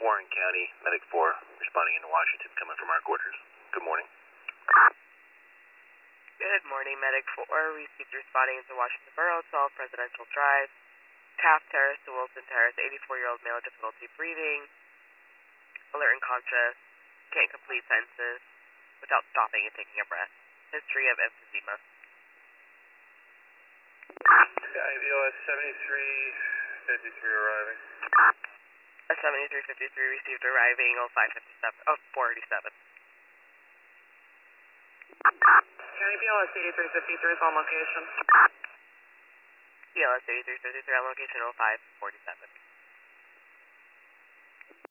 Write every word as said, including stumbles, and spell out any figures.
Warren County, Medic four, responding into Washington, coming from our quarters. Good morning. Good morning, Medic four. Received responding into Washington Borough, twelve Presidential Drive, Taft Terrace to Wilson Terrace, eighty-four-year-old male, difficulty breathing, alert and conscious, can't complete sentences without stopping and taking a breath. History of emphysema. I V O S seventy-three fifty-three arriving. A seventy-three fifty-three received arriving oh five fifty-seven, oh four eighty-seven. County B L S eighty-three fifty-three is on location. B L S eighty-three fifty-three on location oh five forty-seven.